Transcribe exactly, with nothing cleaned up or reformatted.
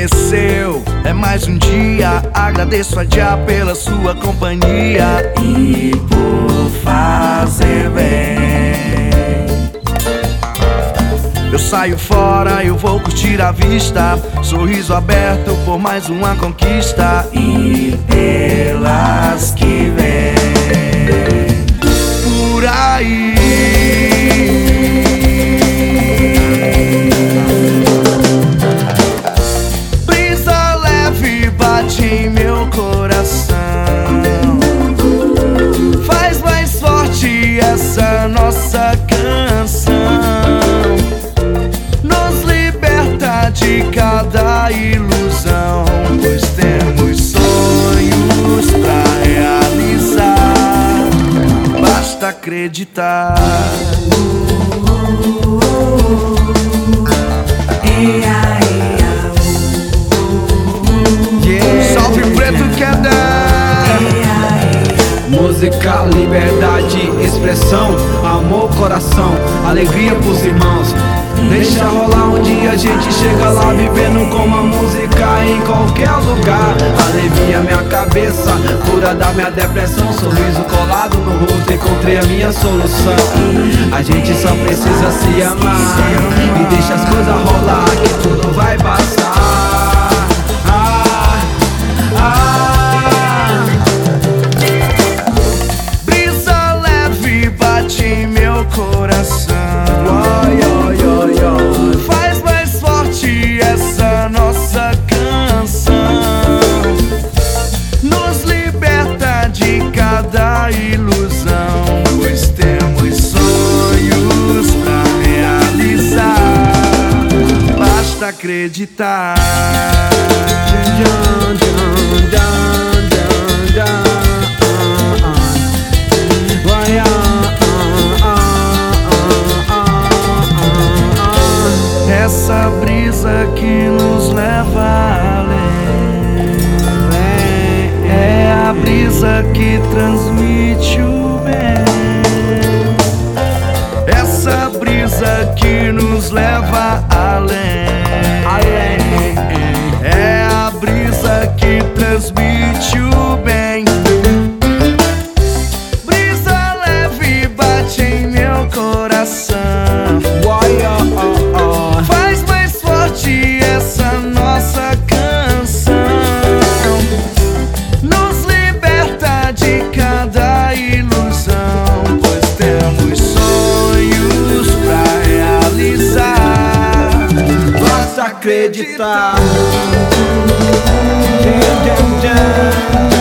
amanheceu, é mais um dia. Agradeço a Jah pela sua companhia e por fazer bem. Eu saio fora, eu vou curtir a vista, sorriso aberto por mais uma conquista e pelas que vem por aí. Brisa leve bate em meu coração, faz mais forte essa nossa canção, nos liberta de cada ilusão, pois temos sonhos pra realizar, basta acreditar. Salve preto que é dar. Música, liberdade, expressão, amor, coração, alegria pros irmãos. Deixa rolar um dia, a gente chega lá vivendo com uma música em qualquer lugar. Alivia minha cabeça, cura da minha depressão, sorriso colado no rosto, encontrei a minha solução. A gente só precisa se amar e deixa as coisas rolar, que tudo vai passar. Ah, ah. Brisa leve bate em meu coração, faz mais forte essa nossa canção, nos liberta de cada ilusão, pois temos sonhos pra realizar, basta acreditar. Essa brisa que nos leva além, é a brisa que transmite o bem. Essa brisa que nos leva além, é a brisa que transmite o bem. Brisa leve bate em meu coração, faz mais forte essa nossa canção, nos liberta de cada ilusão, pois temos sonhos pra realizar, basta acreditar.